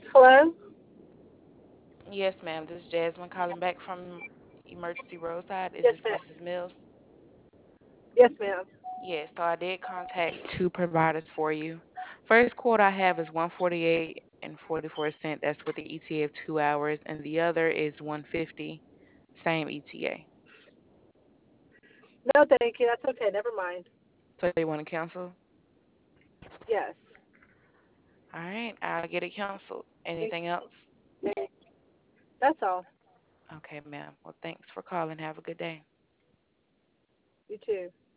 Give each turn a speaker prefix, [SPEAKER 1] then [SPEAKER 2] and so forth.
[SPEAKER 1] Hello?
[SPEAKER 2] Yes, ma'am. This is Jasmine calling back from Emergency Roadside. Is
[SPEAKER 1] Yes,
[SPEAKER 2] this
[SPEAKER 1] ma'am.
[SPEAKER 2] Mrs. Mills?
[SPEAKER 1] Yes, ma'am.
[SPEAKER 2] Yes, so I did contact two providers for you. First quote I have is 148 and 44 cents. That's with the ETA of 2 hours, and the other is 150, same ETA.
[SPEAKER 1] No, thank you. That's okay. Never mind.
[SPEAKER 2] So you want to cancel?
[SPEAKER 1] Yes.
[SPEAKER 2] All right, I'll get it canceled.
[SPEAKER 1] Thank,
[SPEAKER 2] Anything else?
[SPEAKER 1] thank, that's all.
[SPEAKER 2] Okay, ma'am. Well, thanks for calling. Have a good day.
[SPEAKER 1] You too.